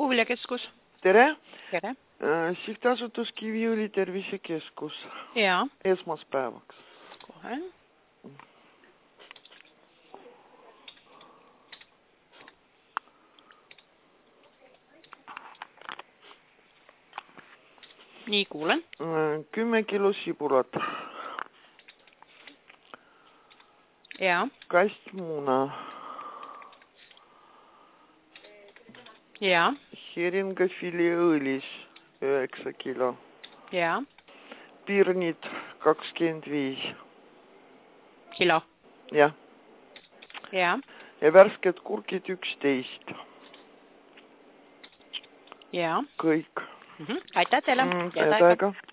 Puuviljakeskus. Tere! Tere! Sihtasutus Kiviõli tervisekeskus. Jaa. Esmaspäevaks. Kohe. Nii, kuulen. 10 kilo sibulat. Jaa. Kast muuna. Jaa. Heringafilee õlis 9 kilo. Jaa. Pirnid 25 kilo. Jah. Jaa. Ja värsked kurkid 11. Jaa. Kõik. Aitäh teile. Head aega.